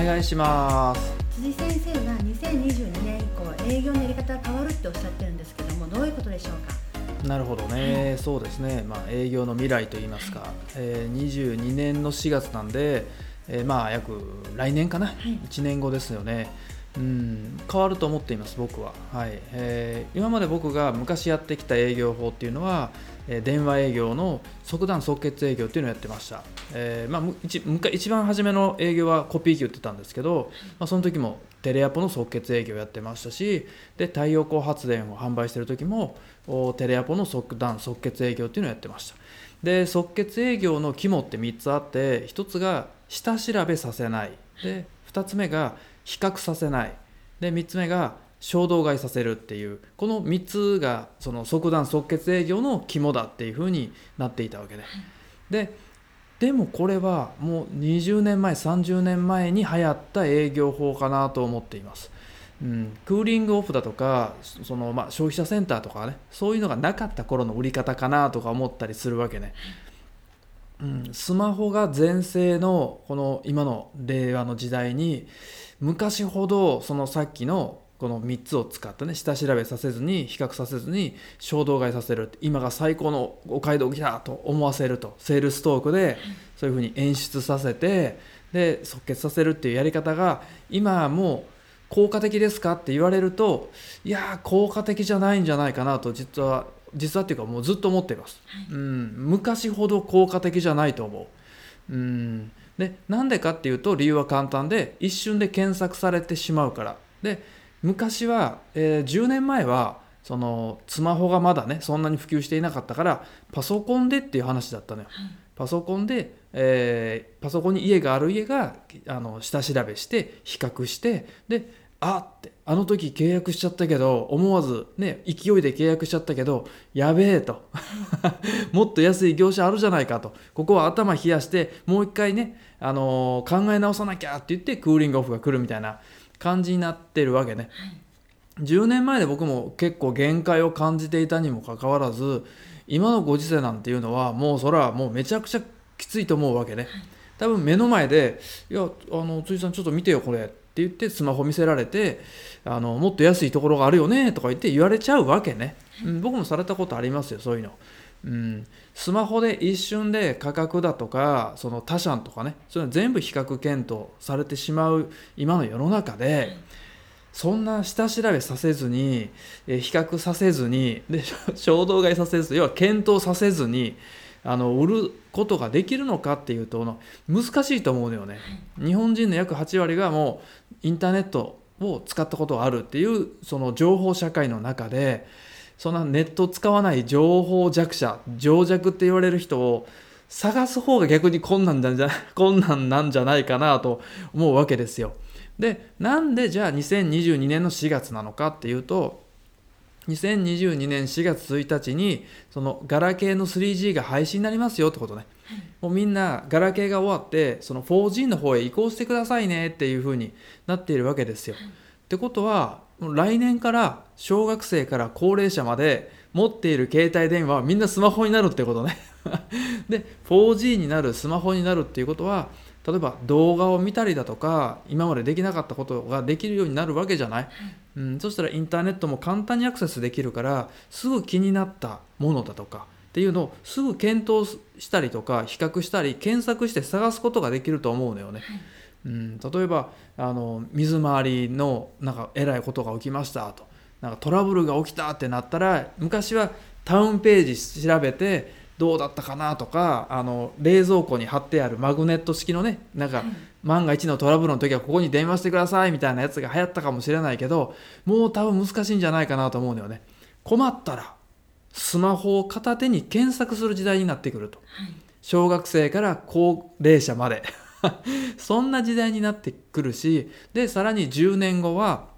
願いします。 辻先生が2022年以降営業のやり方が変わるっておっしゃってるんですけども、どういうことでしょうか？ なるほどね、そうですね、営業の未来といいますか、22年の4月なんで、約来年かな、1年後ですよね。変わると思っています僕は。今まで僕が昔やってきた営業法っていうのは、電話営業の即断即決営業っていうのをやってました。一番初めの営業はコピー機売ってたんですけど、その時もテレアポの即決営業をやってましたし、で太陽光発電を販売している時もテレアポの即断即決営業っていうのをやってました。で即決営業の肝って3つあって、1つが下調べさせない、で2つ目が比較させない、で3つ目が衝動買いさせるっていう、この3つがその即断即決営業の肝だっていう風になっていたわけで、でもこれはもう20年前30年前に流行った営業法かなと思っています。クーリングオフだとか消費者センターとかね、そういうのがなかった頃の売り方かなとか思ったりするわけね。スマホが全盛のこの今の令和の時代に、昔ほどそのさっきのこの3つを使ってね、下調べさせずに比較させずに衝動買いさせる、今が最高のお買い得だと思わせると、セールストークでそういうふうに演出させて、で即決させるっていうやり方が今はもう効果的ですかって言われると、いや効果的じゃないんじゃないかなと実はっていうかもうずっと思っています。昔ほど効果的じゃないと思う。でなんでかっていうと、理由は簡単で、一瞬で検索されてしまうから。で昔は、10年前はそのスマホがまだねそんなに普及していなかったから、パソコンでっていう話だったのよ。パソコンで、パソコンに家がある家が下調べして比較して、であの時契約しちゃったけど、思わずね勢いで契約しちゃったけどやべえともっと安い業者あるじゃないかと、ここは頭冷やしてもう一回ね、考え直さなきゃって言ってクーリングオフが来るみたいな感じになってるわけね。10年前で僕も結構限界を感じていたにもかかわらず、今のご時世なんていうのはもうそれはもうめちゃくちゃきついと思うわけね。多分目の前でいや辻さんちょっと見てよこれって言ってスマホ見せられて、もっと安いところがあるよねとか言って言われちゃうわけね。僕もされたことありますよ、そういうの。スマホで一瞬で価格だとかその他社とかね、そういうの全部比較検討されてしまう今の世の中で、そんな下調べさせずに、比較させずに、で衝動買いさせず、要は検討させずに売ることができるのかっていうと難しいと思うのよね。日本人の約8割がもうインターネットを使ったことがあるっていうその情報社会の中で、そんなネットを使わない情報弱者、情弱って言われる人を探す方が逆に困難なんじゃないかなと思うわけですよ。でなんでじゃあ2022年の4月なのかっていうと、2022年4月1日にそのガラケーの 3G が廃止になりますよってことね。もうみんなガラケーが終わってその 4G の方へ移行してくださいねっていう風になっているわけですよ。ってことは来年から小学生から高齢者まで持っている携帯電話はみんなスマホになるってことねで 4G になる、スマホになるっていうことは、例えば動画を見たりだとか今までできなかったことができるようになるわけじゃない。そしたらインターネットも簡単にアクセスできるから、すぐ気になったものだとかっていうのをすぐ検討したりとか比較したり検索して探すことができると思うのよね。例えば水回りのなんかえらいことが起きましたと、なんかトラブルが起きたってなったら、昔はタウンページ調べてどうだったかなとか、冷蔵庫に貼ってあるマグネット式のね、なんか万が一のトラブルの時はここに電話してくださいみたいなやつが流行ったかもしれないけど、もう多分難しいんじゃないかなと思うのよね。困ったらスマホを片手に検索する時代になってくると、小学生から高齢者までそんな時代になってくるし、でさらに10年後は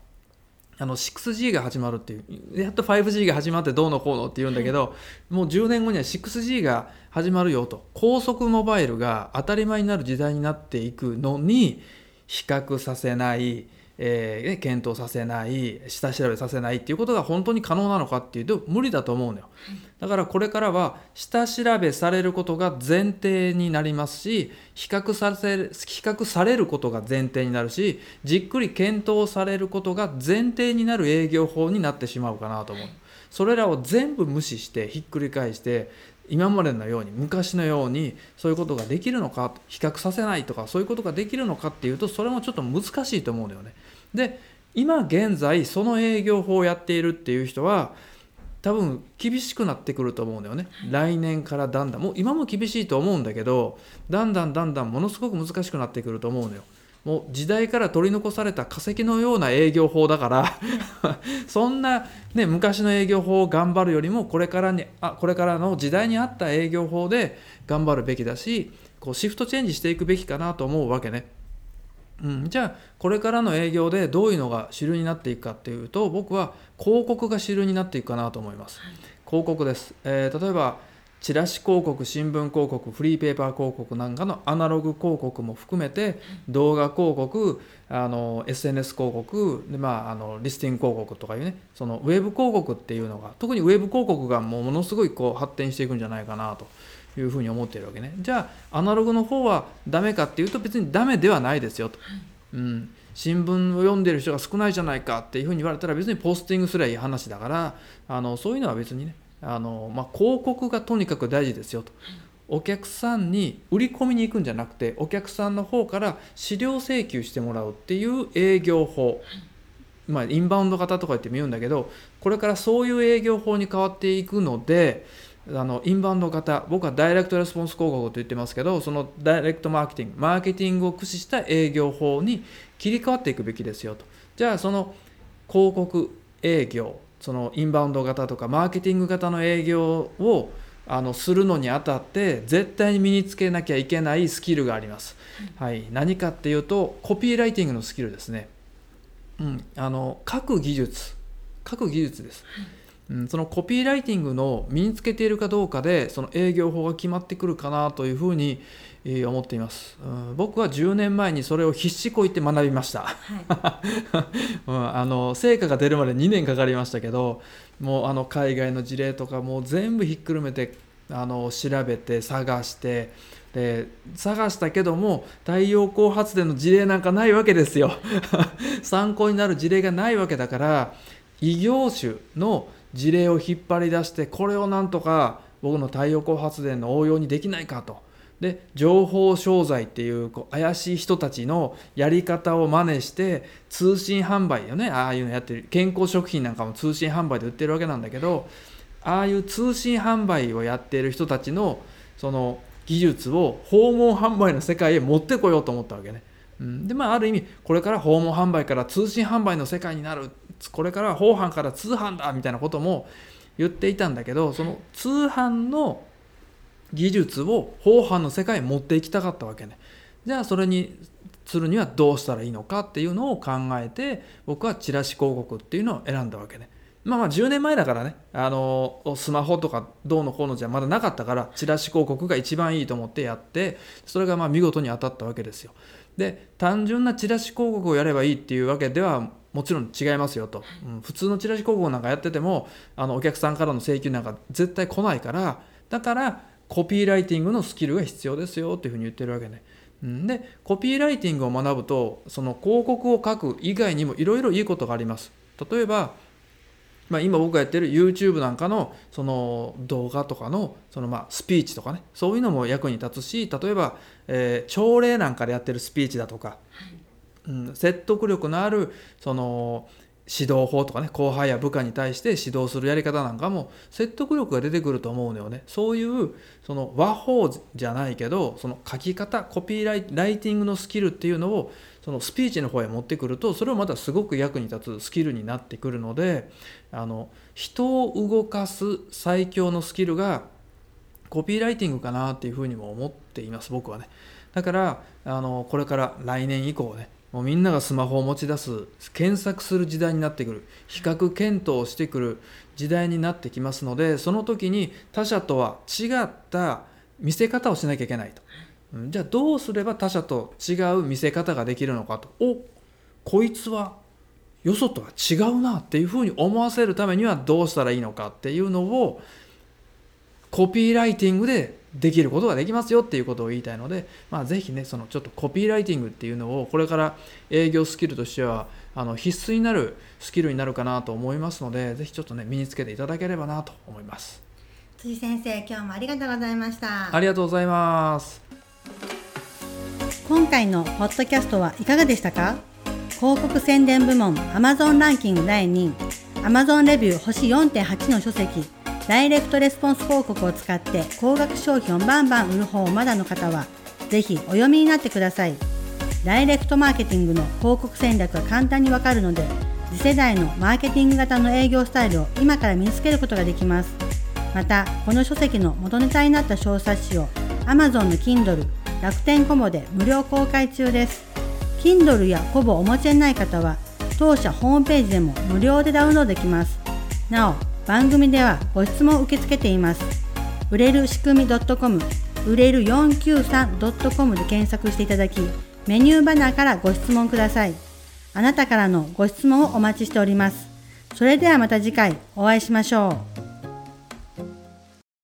6G が始まるっていう、やっと 5G が始まってどうのこうのって言うんだけど、もう10年後には 6G が始まるよと、高速モバイルが当たり前になる時代になっていくのに、比較させない、 検討させない、下調べさせないっていうことが本当に可能なのかっていうと無理だと思うのよ。だからこれからは下調べされることが前提になりますし、比較されることが前提になるし、じっくり検討されることが前提になる営業法になってしまうかなと思う。それらを全部無視してひっくり返して、今までのように昔のようにそういうことができるのか、比較させないとかそういうことができるのかっていうと、それもちょっと難しいと思うんだよね。で、今現在その営業法をやっているっていう人は多分厳しくなってくると思うんだよね。来年からだんだん、もう今も厳しいと思うんだけど、だんだんものすごく難しくなってくると思うのよ。もう時代から取り残された化石のような営業法だからそんな、ね、昔の営業法を頑張るよりもこれからの時代に合った営業法で頑張るべきだし、こうシフトチェンジしていくべきかなと思うわけね。じゃあこれからの営業でどういうのが主流になっていくかっていうと、僕は広告が主流になっていくかなと思います。広告です。例えばチラシ広告、新聞広告、フリーペーパー広告なんかのアナログ広告も含めて、動画広告、SNS 広告で、リスティング広告とかいうね、そのウェブ広告っていうのが、特にウェブ広告がものすごいこう発展していくんじゃないかなというふうに思っているわけね。じゃあアナログの方はダメかっていうと、別にダメではないですよと。新聞を読んでいる人が少ないじゃないかっていうふうに言われたら、別にポスティングすればいい話だから、そういうのは別にね、広告がとにかく大事ですよと。お客さんに売り込みに行くんじゃなくて、お客さんの方から資料請求してもらうっていう営業法、インバウンド型とか言っても言うんだけど、これからそういう営業法に変わっていくので、インバウンド型、僕はダイレクトレスポンス広告と言ってますけど、そのダイレクトマーケティングを駆使した営業法に切り替わっていくべきですよと。じゃあその広告営業、そのインバウンド型とかマーケティング型の営業をするのにあたって絶対に身につけなきゃいけないスキルがあります。何かっていうと、コピーライティングのスキルですね。書く技術です。そのコピーライティングの身につけているかどうかで、その営業法が決まってくるかなというふうに思っています。僕は10年前にそれを必死こいて学びました、成果が出るまで2年かかりましたけど、もう海外の事例とかもう全部ひっくるめて調べて探して、で探したけども太陽光発電の事例なんかないわけですよ参考になる事例がないわけだから、異業種の事例を引っ張り出して、これをなんとか僕の太陽光発電の応用にできないかと。で情報商材っていう怪しい人たちのやり方を真似して通信販売よね、ああいうのやってる、健康食品なんかも通信販売で売ってるわけなんだけど、ああいう通信販売をやっている人たちのその技術を訪問販売の世界へ持ってこようと思ったわけね。である意味これから訪問販売から通信販売の世界になる、これから訪販から通販だみたいなことも言っていたんだけど、その通販の技術を訪販の世界に持っていきたかったわけね。じゃあそれにするにはどうしたらいいのかっていうのを考えて、僕はチラシ広告っていうのを選んだわけね。10年前だからね、スマホとかどうのこうのじゃまだなかったから、チラシ広告が一番いいと思ってやって、それが見事に当たったわけですよ。で単純なチラシ広告をやればいいっていうわけではもちろん違いますよと、普通のチラシ広告なんかやっててもお客さんからの請求なんか絶対来ないから、だからコピーライティングのスキルが必要ですよっていうふうに言ってるわけね。でコピーライティングを学ぶと、その広告を書く以外にもいろいろいいことがあります。例えば今僕がやっている YouTube なんかのその動画とかのそのスピーチとかね、そういうのも役に立つし、例えば、朝礼なんかでやってるスピーチだとか、説得力のあるその指導法とかね、後輩や部下に対して指導するやり方なんかも説得力が出てくると思うのよね。そういうその和法じゃないけど、その書き方、コピーライティングのスキルっていうのをそのスピーチの方へ持ってくると、それをまたすごく役に立つスキルになってくるので、人を動かす最強のスキルがコピーライティングかなっていうふうにも思っています、僕はね。だからこれから来年以降ね、もうみんながスマホを持ち出す、検索する時代になってくる、比較検討をしてくる時代になってきますので、その時に他社とは違った見せ方をしなきゃいけないと。じゃあどうすれば他社と違う見せ方ができるのかと。 こいつはよそとは違うなっていうふうに思わせるためにはどうしたらいいのかっていうのをコピーライティングでできることができますよっていうことを言いたいので、ぜひねそのちょっとコピーライティングっていうのをこれから営業スキルとしては必須になるスキルになるかなと思いますので、ぜひちょっとね身につけていただければなと思います。 辻先生、今日もありがとうございました。 ありがとうございます。 今回のポッドキャストはいかがでしたか？広告宣伝部門 Amazon ランキング第2位、 Amazon レビュー星 4.8 の書籍ダイレクトレスポンス広告を使って高額商品をバンバン売る方をまだの方はぜひお読みになってください。ダイレクトマーケティングの広告戦略が簡単にわかるので、次世代のマーケティング型の営業スタイルを今から身につけることができます。またこの書籍の元ネタになった小冊子を Amazon の Kindle、楽天コボで無料公開中です。 Kindle やコボをお持ちでない方は当社ホームページでも無料でダウンロードできます。なお番組ではご質問を受け付けています。売れる仕組み .com、 売れる 493.com で検索していただき、メニューバナーからご質問ください。あなたからのご質問をお待ちしております。それではまた次回お会いしましょう。